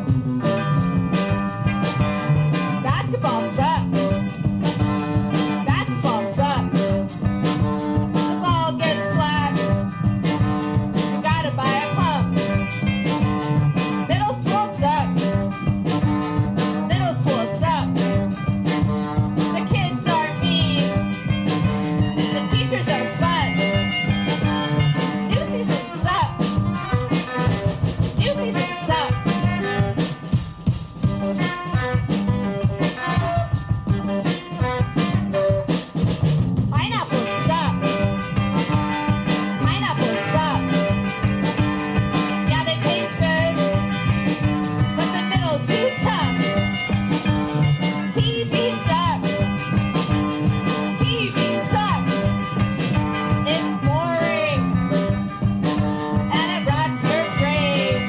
Basketball sucks. Basketball sucks. The ball gets flat. You gotta buy a pump. Middle school sucks. Middle school sucks. The kids are mean. The teachers are fun. New season sucks. New season sucks. Pineapple sucks. Pineapple sucks. Yeah, they taste good, but the middle's too tough. TV sucks. TV sucks. It's boring, and it rots your brain.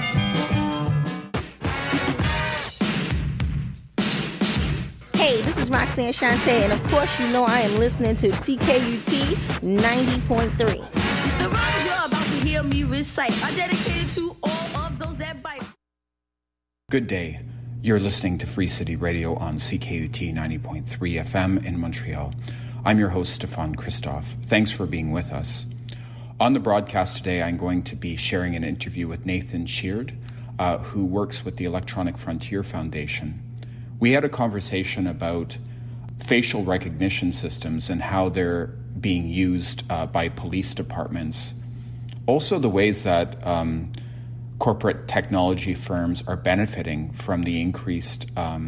Hey, this is Roxanne Shante, and of course you know I am listening to CKUT 90.3. The rhymes you're about to hear me recite are dedicated to all of those that bite. Good day. You're listening to Free City Radio on CKUT 90.3 FM in Montreal. I'm your host, Stefan Christoph. Thanks for being with us. On the broadcast today, I'm going to be sharing an interview with Nathan Sheard, who works with the Electronic Frontier Foundation. We had a conversation about facial recognition systems and how they're being used by police departments. Also, the ways that corporate technology firms are benefiting from the increased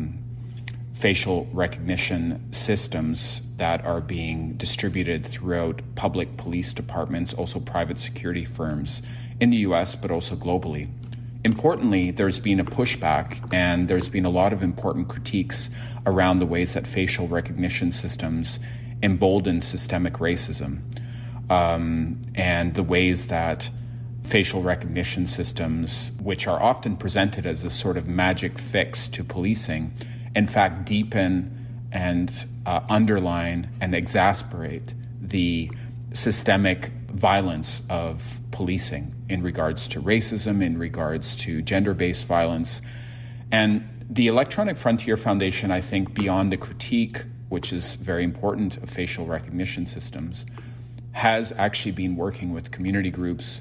facial recognition systems that are being distributed throughout public police departments, also private security firms in the US, but also globally. Importantly, there's been a pushback and there's been a lot of important critiques around the ways that facial recognition systems embolden systemic racism and the ways that facial recognition systems, which are often presented as a sort of magic fix to policing, in fact deepen and underline and exasperate the systemic violence of policing in regards to racism, in regards to gender-based violence. And the Electronic Frontier Foundation, I think, beyond the critique, which is very important, of facial recognition systems, has actually been working with community groups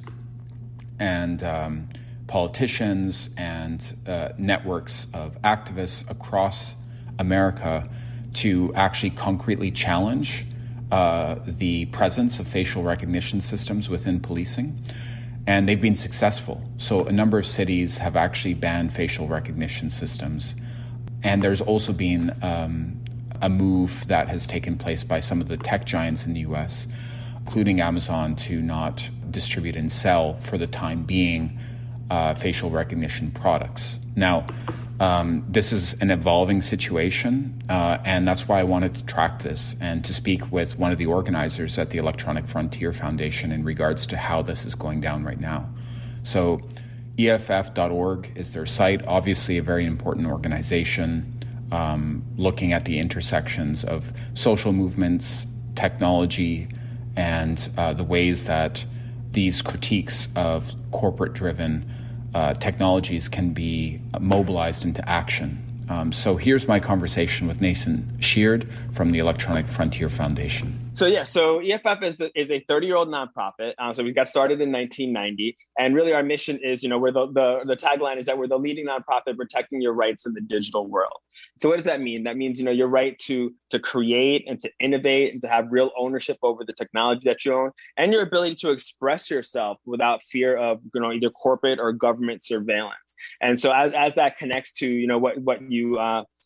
and politicians and networks of activists across America to actually concretely challenge the presence of facial recognition systems within policing. And they've been successful. So a number of cities have actually banned facial recognition systems. And there's also been a move that has taken place by some of the tech giants in the US, including Amazon, to not distribute and sell for the time being facial recognition products. Now, this is an evolving situation, and that's why I wanted to track this and to speak with one of the organizers at the Electronic Frontier Foundation in regards to how this is going down right now. So EFF.org is their site, obviously a very important organization, looking at the intersections of social movements, technology, and the ways that these critiques of corporate-driven technologies can be mobilized into action. So here's my conversation with Nathan Sheard from the Electronic Frontier Foundation. So EFF is a 30-year-old nonprofit. So we got started in 1990, and really our mission is, we're the tagline is that we're the leading nonprofit protecting your rights in the digital world. So what does that mean? That means, your right to create and to innovate and to have real ownership over the technology that you own, and your ability to express yourself without fear of, either corporate or government surveillance. And so as that connects to, what you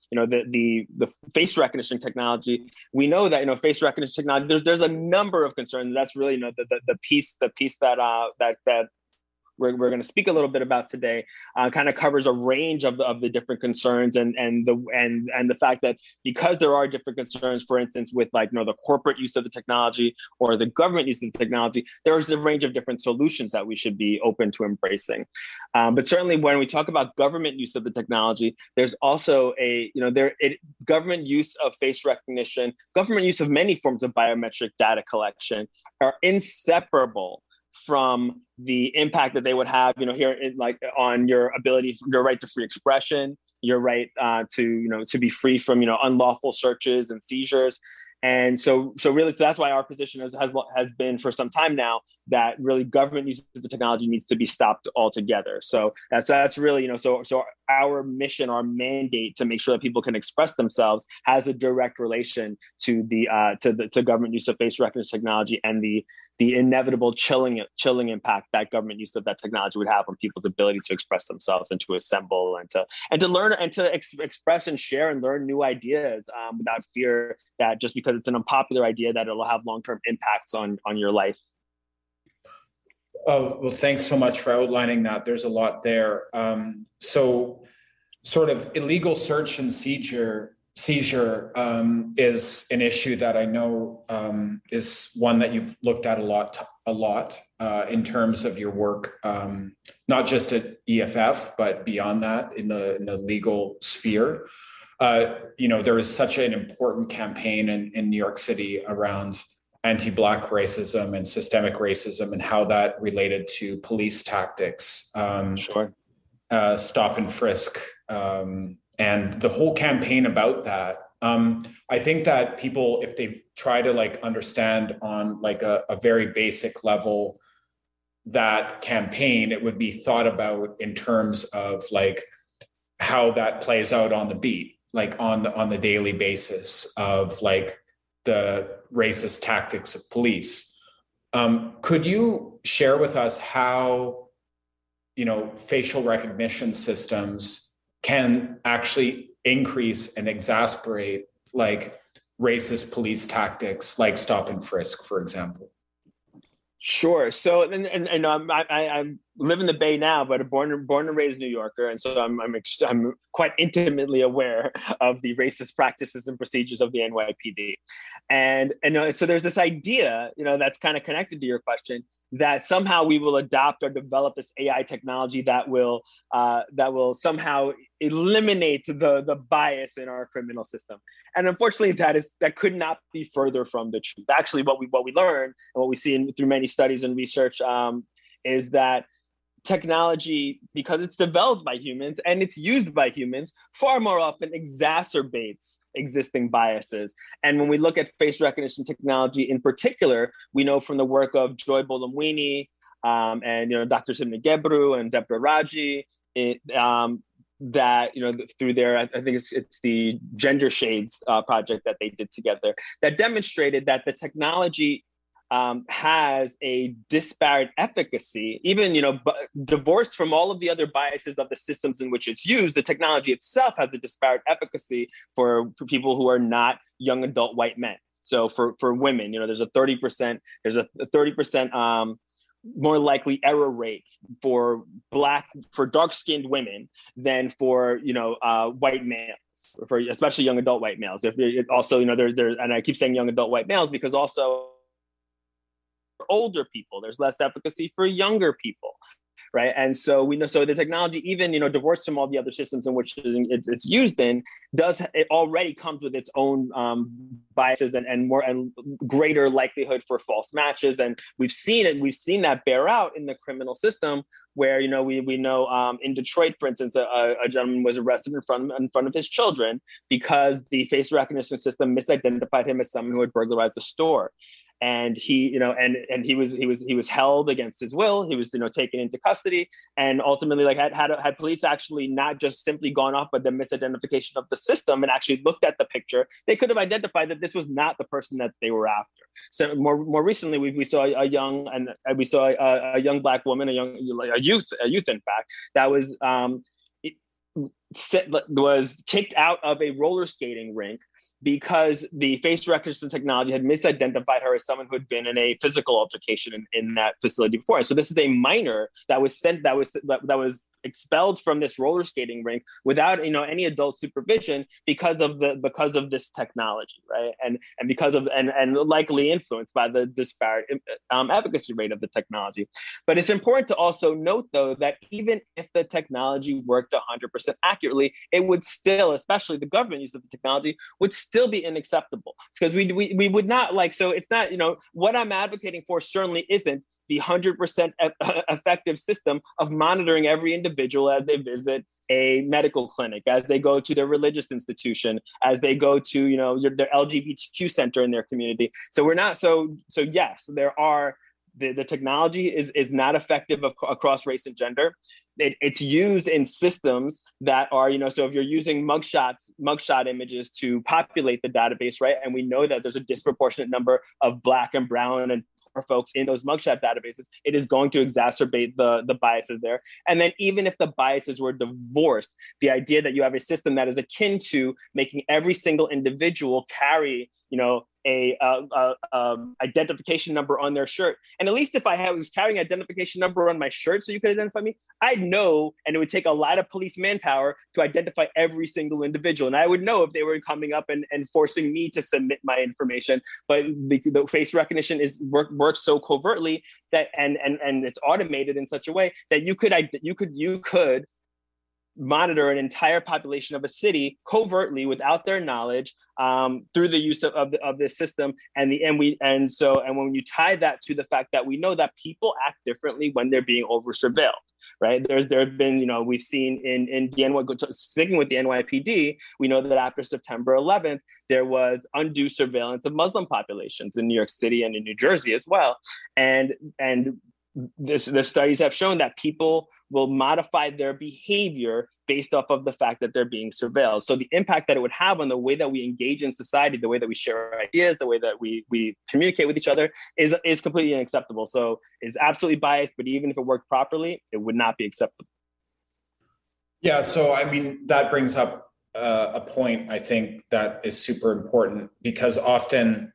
the face recognition technology, we know that face recognition technology. There's a number of concerns. That's really the piece that we're going to speak a little bit about today. Kind of covers a range of the different concerns and the fact that because there are different concerns, for instance, with the corporate use of the technology or the government use of the technology, there's a range of different solutions that we should be open to embracing. But certainly when we talk about government use of the technology, there's also government use of face recognition, government use of many forms of biometric data collection are inseparable from the impact that they would have, here like on your ability, your right to free expression, your right to be free from, unlawful searches and seizures. And so really, that's why our position has been for some time now that really government use of the technology needs to be stopped altogether. So that's really, so our mission, our mandate to make sure that people can express themselves has a direct relation to to government use of face recognition technology and the inevitable chilling impact that government use of that technology would have on people's ability to express themselves and to assemble and to learn and to express and share and learn new ideas without fear that just because it's an unpopular idea that it'll have long-term impacts on your life. Oh, well, thanks so much for outlining that. There's a lot there. So sort of illegal search and seizure is an issue that I know is one that you've looked at a lot in terms of your work, not just at EFF, but beyond that in the legal sphere. There is such an important campaign in New York City around anti-Black racism and systemic racism and how that related to police tactics, Sure. Stop and frisk, and the whole campaign about that. I think that people, if they try to understand on a very basic level that campaign, it would be thought about in terms of how that plays out on the beat, on the daily basis of the racist tactics of police. Could you share with us how, facial recognition systems can actually increase and exasperate racist police tactics like stop and frisk, for example? Sure. So, and I live in the Bay now, but born and raised New Yorker, and so I'm quite intimately aware of the racist practices and procedures of the NYPD, and so there's this idea, that's kind of connected to your question, that somehow we will adopt or develop this AI technology that will somehow eliminate the bias in our criminal system. And unfortunately, that could not be further from the truth. Actually, what we learn and what we see through many studies and research is that technology, because it's developed by humans and it's used by humans, far more often exacerbates existing biases. And when we look at face recognition technology in particular, we know from the work of Joy Buolamwini and Dr. Timnit Gebru and Deborah Raji, that through their, I think it's the Gender Shades project that they did together, that demonstrated that the technology has a disparate efficacy, even divorced from all of the other biases of the systems in which it's used. The technology itself has a disparate efficacy for people who are not young adult white men. So for women, there's a 30% more likely error rate for dark-skinned women than for white males, for especially young adult white males. If it also and I keep saying young adult white males because also older people, there's less efficacy for younger people, right? And so we know, so the technology, even divorced from all the other systems in which it's used in, it already comes with its own biases and greater likelihood for false matches. And we've seen that bear out in the criminal system, where we know in Detroit, for instance, a gentleman was arrested in front of his children because the face recognition system misidentified him as someone who had burglarized a store. And he was held against his will. He was taken into custody, and ultimately had police actually not just simply gone off by the misidentification of the system and actually looked at the picture, they could have identified that this was not the person that they were after. So more recently, we saw a young Black woman, a youth in fact, that was kicked out of a roller skating rink because the face recognition technology had misidentified her as someone who had been in a physical altercation in that facility before. So this is a minor that was expelled from this roller skating rink without any adult supervision because of this technology, right? And because of and likely influenced by the disparate efficacy rate of the technology. But it's important to also note, though, that even if the technology worked 100% accurately, it would still, especially the government use of the technology, would still be unacceptable, because we would not so it's not, what I'm advocating for certainly isn't the 100% effective system of monitoring every individual as they visit a medical clinic, as they go to their religious institution, as they go to their LGBTQ center in their community. So we're not so yes, there are the technology is not effective across race and gender. It's used in systems that are, so if you're using mugshot images to populate the database, right? And we know that there's a disproportionate number of Black and brown and poor folks in those mugshot databases, it is going to exacerbate the biases there. And then even if the biases were divorced, the idea that you have a system that is akin to making every single individual carry, a identification number on their shirt. And at least if I was carrying identification number on my shirt so you could identify me, I'd know, and it would take a lot of police manpower to identify every single individual. And I would know if they were coming up and forcing me to submit my information. But the face recognition works so covertly that and it's automated in such a way that you could monitor an entire population of a city covertly without their knowledge, through the use of this system. And when you tie that to the fact that we know that people act differently when they're being over surveilled, right? There have been, we've seen in the sticking with the NYPD, we know that after September 11th, there was undue surveillance of Muslim populations in New York City and in New Jersey as well. And the studies have shown that people will modify their behavior based off of the fact that they're being surveilled. So the impact that it would have on the way that we engage in society, the way that we share our ideas, the way that we communicate with each other is completely unacceptable. So it's absolutely biased, but even if it worked properly, it would not be acceptable. Yeah, so I mean, that brings up a point I think that is super important, because often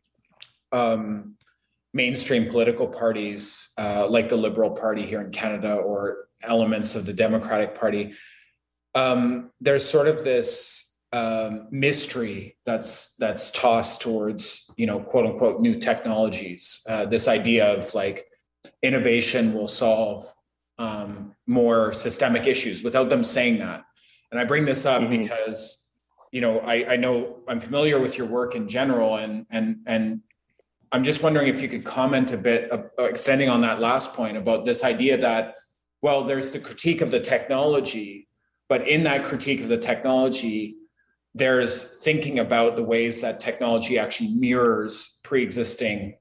mainstream political parties like the Liberal Party here in Canada or elements of the Democratic Party, there's sort of this mystery that's tossed towards, quote unquote, new technologies. This idea of innovation will solve more systemic issues without them saying that. And I bring this up because, I know I'm familiar with your work in general, and I'm just wondering if you could comment a bit, extending on that last point about this idea that, well, there's the critique of the technology, but in that critique of the technology, there's thinking about the ways that technology actually mirrors pre-existing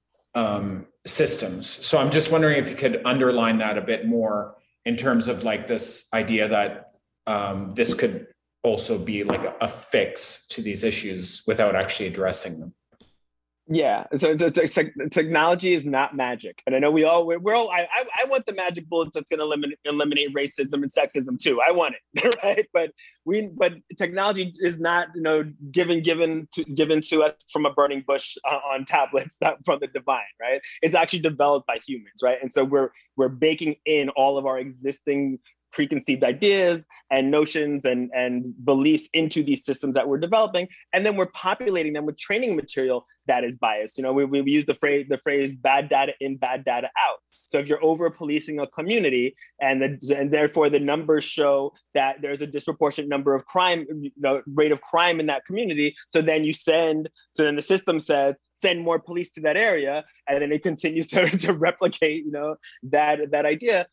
systems. So I'm just wondering if you could underline that a bit more in terms of this idea that this could also be a fix to these issues without actually addressing them. Yeah, so technology is not magic, and I know we're all. I want the magic bullets that's going to eliminate racism and sexism too. I want it, right? But technology is not, given to us from a burning bush on tablets, not from the divine, right? It's actually developed by humans, right? And so we're baking in all of our existing preconceived ideas and notions and beliefs into these systems that we're developing, and then we're populating them with training material that is biased. We use the phrase bad data in, bad data out. So if you're over policing a community and therefore the numbers show that there's a disproportionate number of crime, rate of crime in that community, so then the system says, send more police to that area, and then it continues to replicate, that idea.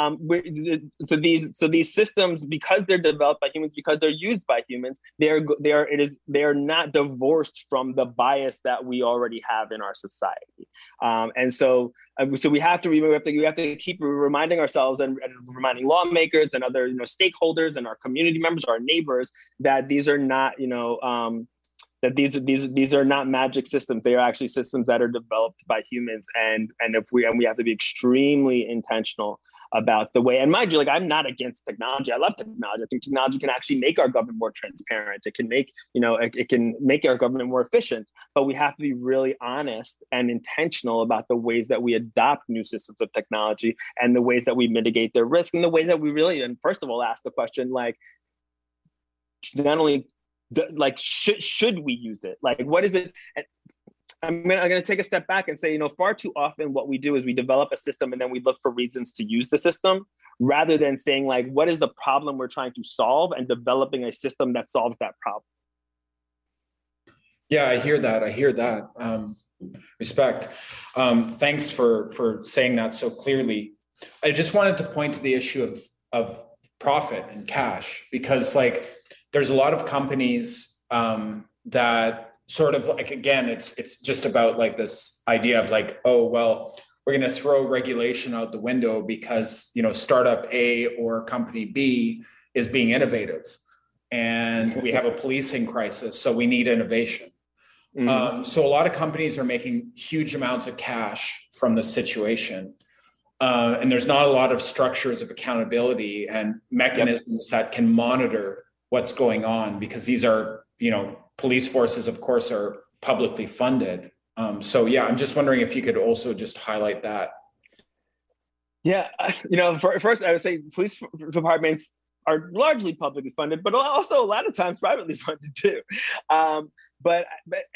So these systems, because they're developed by humans, because they're used by humans, they are not divorced from the bias that we already have in our society. So we have to keep reminding ourselves and reminding lawmakers and other stakeholders and our community members, our neighbors, that these are not that these are not magic systems. They are actually systems that are developed by humans, and we have to be extremely intentional about the way, and mind you, like I'm not against technology. I love technology. I think technology can actually make our government more transparent. It can make, it can make our government more efficient, but we have to be really honest and intentional about the ways that we adopt new systems of technology and the ways that we mitigate their risk and the way that we really, and first of all, ask the question, like, not only like should we use it? Like, what is it? And I'm going to take a step back and say, far too often what we do is we develop a system and then we look for reasons to use the system rather than saying, like, what is the problem we're trying to solve and developing a system that solves that problem. Yeah, I hear that. Respect. Thanks for saying that so clearly. I just wanted to point to the issue of profit and cash, because like there's a lot of companies that sort of like, again, it's just about like this idea of like, oh, well, we're going to throw regulation out the window because, startup A or company B is being innovative and we have a policing crisis. So we need innovation. Mm-hmm. So a lot of companies are making huge amounts of cash from this situation. And there's not a lot of structures of accountability and mechanisms that can monitor what's going on, because these are, police forces, of course, are publicly funded. So yeah, I'm just wondering if you could also just highlight that. Yeah, first I would say police departments are largely publicly funded, but also a lot of times privately funded too. But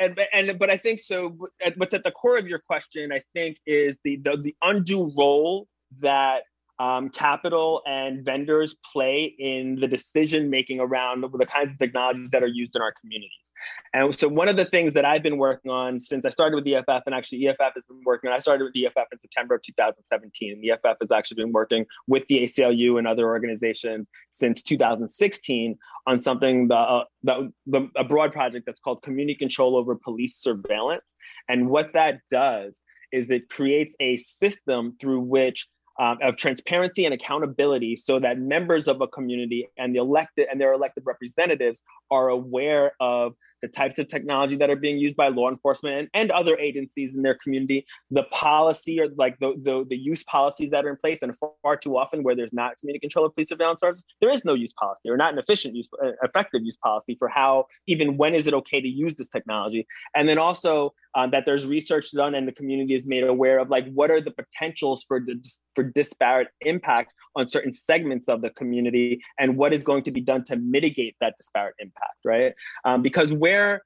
I think so. What's at the core of your question, I think, is the undue role that capital and vendors play in the decision making around the kinds of technologies that are used in our communities. And so one of the things that I've been working on since I started with EFF, and actually EFF has been working, I started with EFF in September of 2017. And EFF has actually been working with the ACLU and other organizations since 2016 on something, a broad project that's called Community Control Over Police Surveillance. And what that does is it creates a system through which of transparency and accountability, so that members of a community and their elected representatives are aware of the types of technology that are being used by law enforcement and other agencies in their community, the policy or like the use policies that are in place. And far too often where there's not community control of police surveillance services, there is no use policy or not an effective use policy for how, even when is it okay to use this technology. And then also that there's research done and the community is made aware of like, what are the potentials for disparate impact on certain segments of the community and what is going to be done to mitigate that disparate impact, right? Because where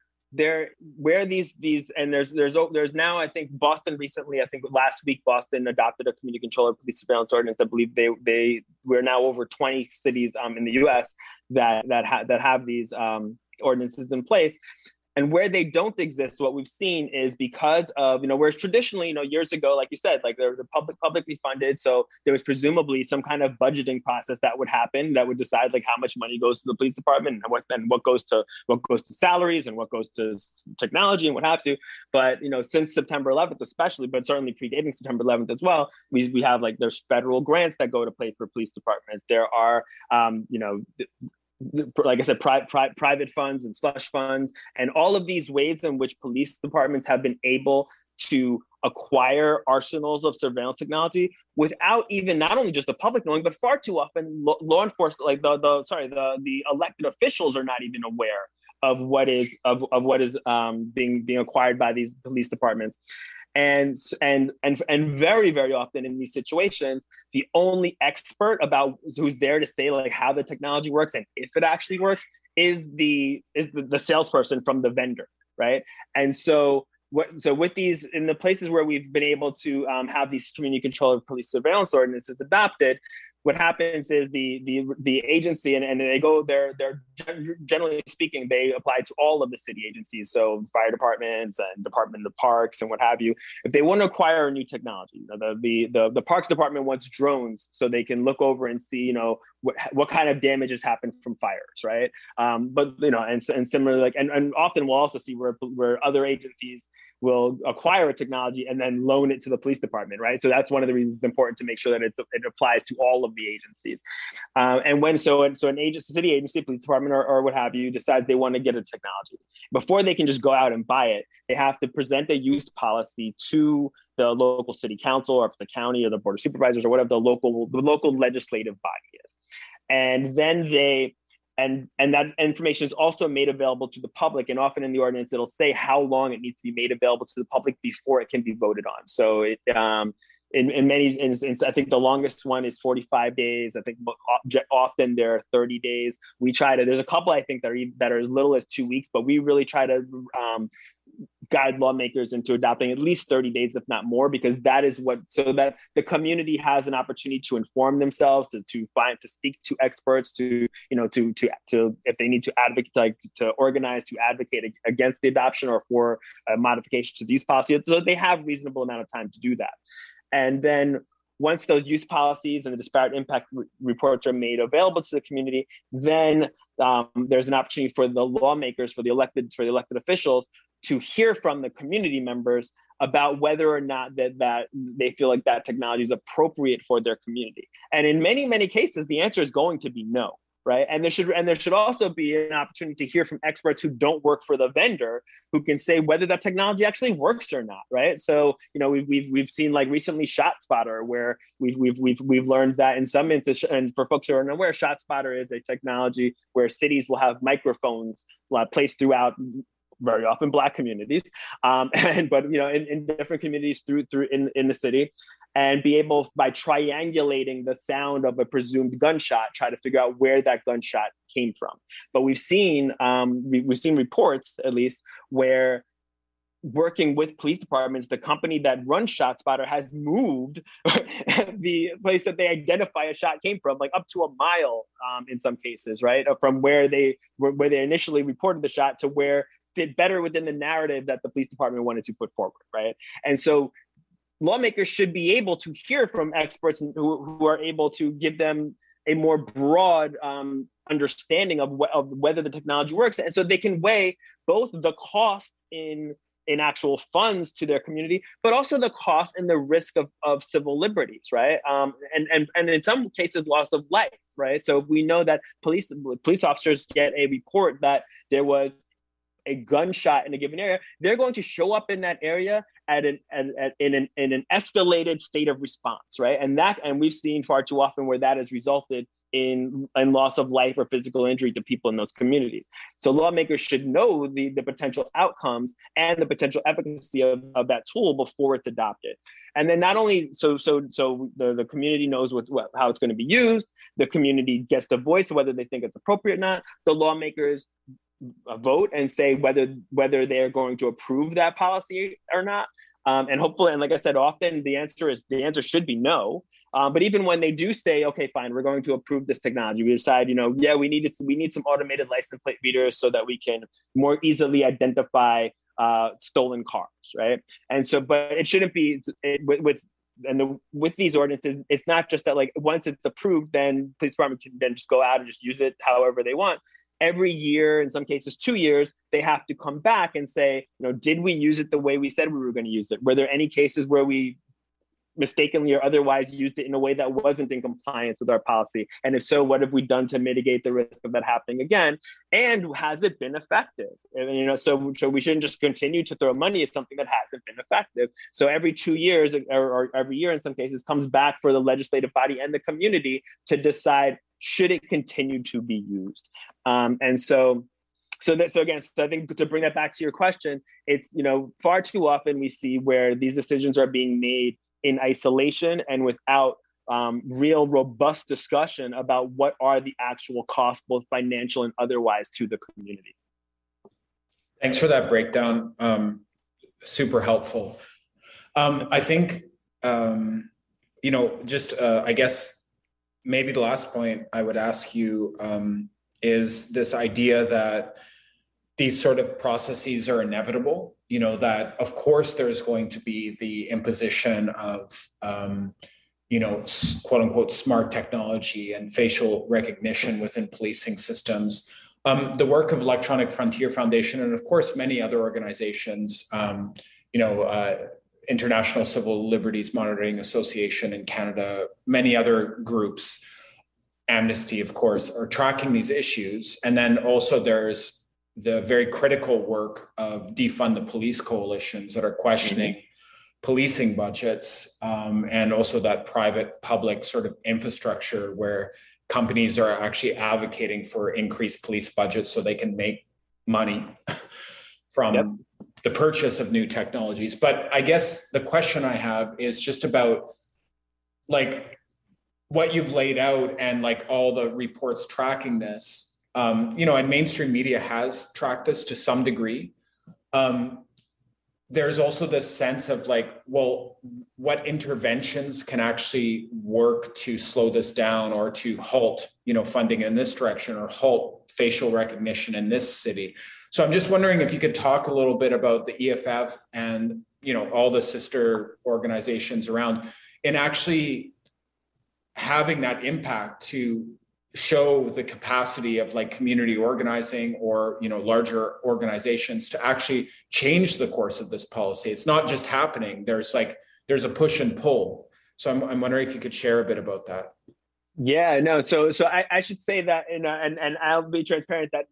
these and there's now, I think Boston recently, I think last week, Boston adopted a community control of police surveillance ordinance. I believe we're now over 20 cities in the US that have these ordinances in place. And where they don't exist, what we've seen is because of, whereas traditionally, years ago, like you said, like they're publicly funded. So there was presumably some kind of budgeting process that would happen that would decide like how much money goes to the police department and what goes to salaries and what goes to technology and what have you. But, since September 11th, especially, but certainly predating September 11th as well, we have like there's federal grants that go to play for police departments. There are, like I said, private funds and slush funds, and all of these ways in which police departments have been able to acquire arsenals of surveillance technology without even not only just the public knowing, but far too often law enforcement, like the elected officials are not even aware of what is being acquired by these police departments. And very, very often in these situations, the only expert about who's there to say like how the technology works and if it actually works is the salesperson from the vendor, right? And so with these, in the places where we've been able to have these community control of police surveillance ordinances adopted, what happens is the agency and they're generally speaking, they apply to all of the city agencies, so fire departments and Department of Parks and what have you. If they want to acquire a new technology, the Parks Department wants drones so they can look over and see what kind of damage has happened from fires, right? But and similarly, like and often we'll also see where other agencies will acquire a technology and then loan it to the police department, right? So that's one of the reasons it's important to make sure that it applies to all of the agencies. And when an city agency, police department, or what have you, decides they want to get a technology, before they can just go out and buy it, they have to present a use policy to the local city council or the county or the board of supervisors or whatever the local legislative body is. And then and that information is also made available to the public. And often in the ordinance, it'll say how long it needs to be made available to the public before it can be voted on. So in many instances, I think the longest one is 45 days. I think often there are 30 days. There's a couple I think that are as little as 2 weeks, but we really try to guide lawmakers into adopting at least 30 days, if not more, because that is so that the community has an opportunity to inform themselves, to speak to experts, to if they need to advocate, to organize, to advocate against the adoption or for a modification to these policies. So they have reasonable amount of time to do that. And then once those use policies and the disparate impact reports are made available to the community, then there's an opportunity for the lawmakers, for the elected officials, to hear from the community members about whether or not that they feel like that technology is appropriate for their community. And in many, many cases, the answer is going to be no, right? And there should also be an opportunity to hear from experts who don't work for the vendor, who can say whether that technology actually works or not, right? So, we've seen like recently ShotSpotter, where we've learned that in some instances, and for folks who are unaware, ShotSpotter is a technology where cities will have microphones placed throughout, very often Black communities, but in different communities through in the city, and be able, by triangulating the sound of a presumed gunshot, try to figure out where that gunshot came from. But we've seen reports, at least, where working with police departments, the company that runs ShotSpotter has moved the place that they identify a shot came from, like up to a mile in some cases, right, from where they initially reported the shot to where fit better within the narrative that the police department wanted to put forward, right? And so lawmakers should be able to hear from experts who are able to give them a more broad understanding of whether the technology works. And so they can weigh both the costs in actual funds to their community, but also the cost and the risk of civil liberties, right? And in some cases, loss of life, right? So if we know that police officers get a report that there was a gunshot in a given area, they're going to show up in that area in an escalated state of response, right? And we've seen far too often where that has resulted in loss of life or physical injury to people in those communities. So lawmakers should know the potential outcomes and the potential efficacy of that tool before it's adopted. And then not only so the community knows how it's going to be used, the community gets the voice of whether they think it's appropriate or not. The lawmakers vote and say whether they're going to approve that policy or not. And hopefully, and like I said, often the answer should be no. But even when they do say, okay, fine, we're going to approve this technology, we decide, we need some automated license plate readers so that we can more easily identify stolen cars, right? And so, but it shouldn't be with these ordinances. It's not just that like once it's approved, then police department can then just go out and just use it however they want. Every year, in some cases 2 years, they have to come back and say, did we use it the way we said we were going to use it? Were there any cases where we mistakenly or otherwise used it in a way that wasn't in compliance with our policy? And if so, what have we done to mitigate the risk of that happening again? And has it been effective? And, so we shouldn't just continue to throw money at something that hasn't been effective. So every 2 years or every year in some cases comes back for the legislative body and the community to decide, should it continue to be used? And so I think to bring that back to your question, it's, far too often we see where these decisions are being made in isolation and without real robust discussion about what are the actual costs, both financial and otherwise, to the community. Thanks for that breakdown. Super helpful. I think, I guess maybe the last point I would ask you is this idea that these sort of processes are inevitable, that of course there's going to be the imposition of, quote unquote, smart technology and facial recognition within policing systems. The work of Electronic Frontier Foundation, and of course many other organizations, International Civil Liberties Monitoring Association in Canada, many other groups, Amnesty, of course, are tracking these issues. And then also there's the very critical work of Defund the Police coalitions that are questioning policing budgets, and also that private-public sort of infrastructure where companies are actually advocating for increased police budgets so they can make money from the purchase of new technologies. But I guess the question I have is just about like what you've laid out and like all the reports tracking this, and mainstream media has tracked this to some degree. There's also this sense of like, well, what interventions can actually work to slow this down or to halt, funding in this direction or halt facial recognition in this city. So I'm just wondering if you could talk a little bit about the EFF and, all the sister organizations around and actually having that impact to show the capacity of like community organizing or, larger organizations to actually change the course of this policy. It's not just happening. There's a push and pull. So I'm wondering if you could share a bit about that. Yeah, no. So I should say that, and I'll be transparent that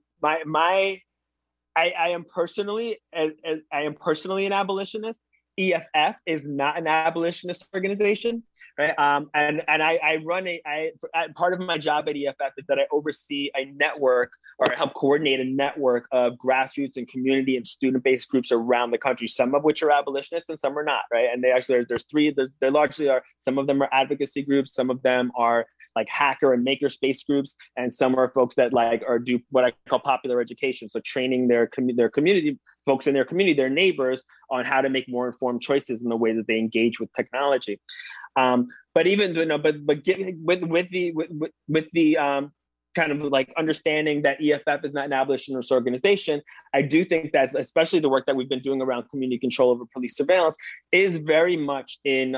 I am personally an abolitionist. EFF is not an abolitionist organization, right? And I run part of my job at EFF is that I oversee a network or help coordinate a network of grassroots and community and student-based groups around the country, some of which are abolitionists and some are not, right? And they actually, there's three, they largely are, some of them are advocacy groups, some of them are like hacker and maker space groups, and some are folks that do what I call popular education. So training their community, folks in their community, their neighbors, on how to make more informed choices in the way that they engage with technology. But even, with the kind of like understanding that EFF is not an abolitionist organization, I do think that especially the work that we've been doing around community control over police surveillance is very much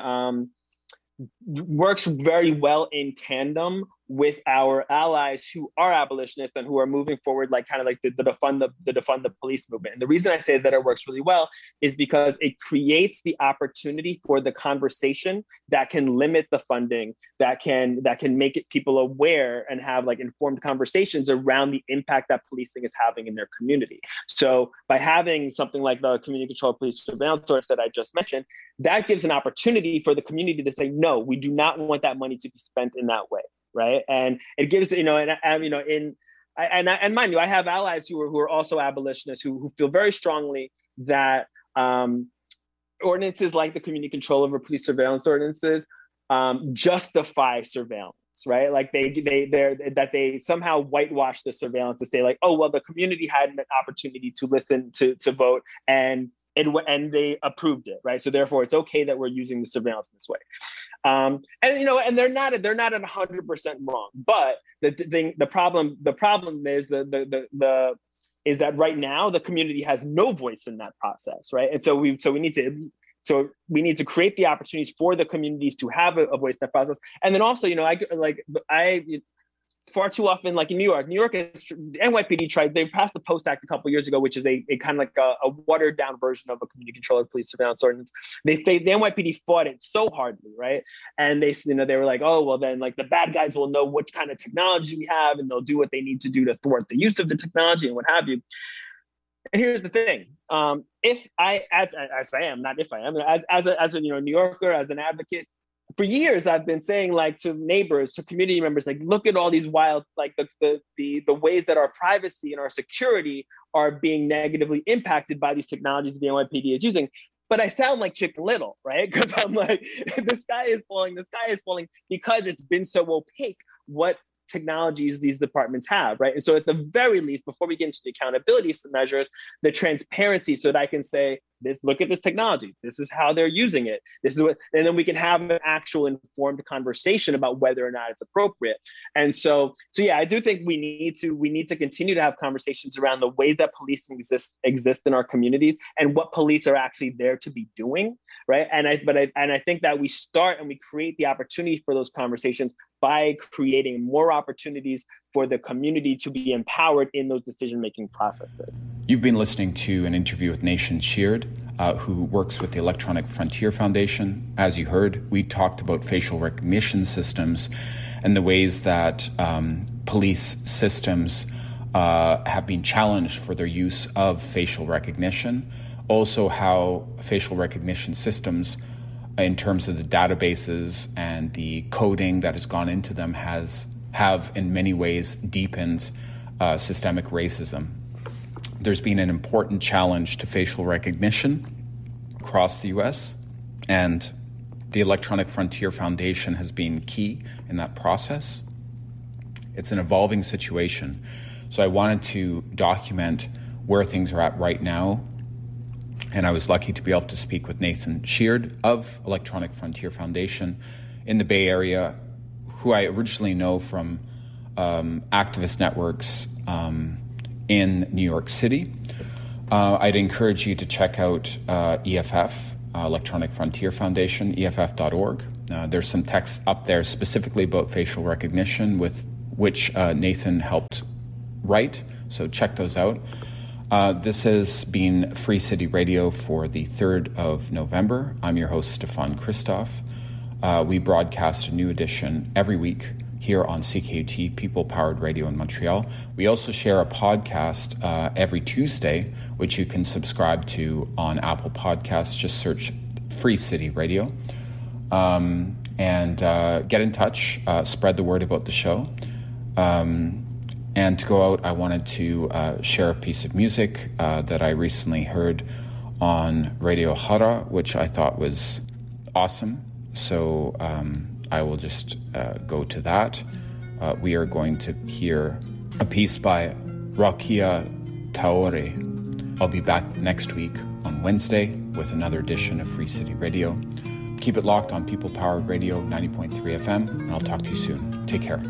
works very well in tandem with our allies who are abolitionists and who are moving forward, like kind of like the defund the police movement. And the reason I say that it works really well is because it creates the opportunity for the conversation that can limit the funding, that can make it people aware and have like informed conversations around the impact that policing is having in their community. So by having something like the community control police surveillance source that I just mentioned, that gives an opportunity for the community to say, no, we do not want that money to be spent in that way. Right. And it gives, and mind you, I have allies who are also abolitionists who feel very strongly that ordinances like the community control over police surveillance ordinances justify surveillance. Right. Like they somehow whitewash the surveillance to say like, oh, well, the community had an opportunity to listen, to vote, and they approved it, right? So therefore, it's okay that we're using the surveillance this way, and they're not 100% wrong. But the problem is is that right now the community has no voice in that process, right? And so we need to create the opportunities for the communities to have a voice in that process. And then also, far too often, like in New York, NYPD they passed the Post Act a couple of years ago, which is a kind of like a watered down version of a community control of police surveillance ordinance. The NYPD fought it so hardly, right? And they were like, oh, well then like the bad guys will know which kind of technology we have and they'll do what they need to do to thwart the use of the technology and what have you. And here's the thing: as a New Yorker, as an advocate, for years I've been saying like to neighbors, to community members, like look at all these wild, like the ways that our privacy and our security are being negatively impacted by these technologies the NYPD is using. But I sound like Chicken Little, right? Because I'm like, the sky is falling because it's been so opaque what technologies these departments have, right? And so at the very least, before we get into the accountability measures, the transparency, so that I can say, look at this technology, this is how they're using it, this is what, and then we can have an actual informed conversation about whether or not it's appropriate. And so yeah, I do think we need to continue to have conversations around the ways that policing exist in our communities and what police are actually there to be doing, right? And I think that we start and we create the opportunity for those conversations by creating more opportunities for the community to be empowered in those decision-making processes. You've been listening to an interview with Nathan Sheard, who works with the Electronic Frontier Foundation. As you heard, we talked about facial recognition systems and the ways that police systems have been challenged for their use of facial recognition. Also, how facial recognition systems, in terms of the databases and the coding that has gone into them, have in many ways deepened systemic racism. There's been an important challenge to facial recognition across the U.S., and the Electronic Frontier Foundation has been key in that process. It's an evolving situation, so I wanted to document where things are at right now, and I was lucky to be able to speak with Nathan Sheard of Electronic Frontier Foundation in the Bay Area, who I originally know from activist networks in New York City. I'd encourage you to check out EFF, Electronic Frontier Foundation, EFF.org. There's some text up there specifically about facial recognition, with which Nathan helped write, so check those out. This has been Free City Radio for the 3rd of November. I'm your host, Stefan Christoff. We broadcast a new edition every week here on CKUT, People-Powered Radio in Montreal. We also share a podcast every Tuesday, which you can subscribe to on Apple Podcasts. Just search Free City Radio. And get in touch, spread the word about the show. And to go out, I wanted to share a piece of music that I recently heard on Radio Hara, which I thought was awesome. So I will just go to that. We are going to hear a piece by Rakia Taore. I'll be back next week on Wednesday with another edition of Free City Radio. Keep it locked on People Powered Radio 90.3 FM, and I'll talk to you soon. Take care.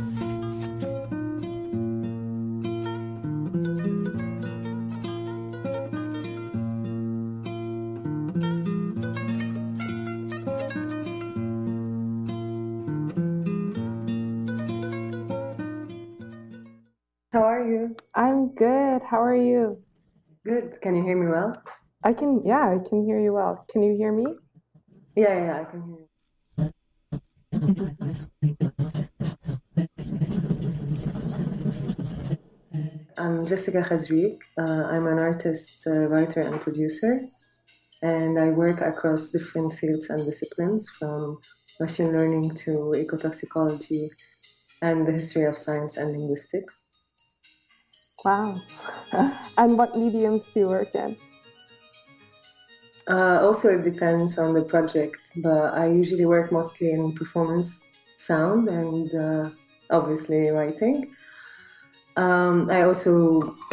How are you? I'm good. How are you? Good. Can you hear me well? I can hear you well. Can you hear me? Yeah, I can hear you. I'm Jessica Khazriq. I'm an artist, writer, and producer, and I work across different fields and disciplines, from machine learning to ecotoxicology and the history of science and linguistics. Wow. And what mediums do you work in? Also, it depends on the project, but I usually work mostly in performance, sound, and obviously writing. I also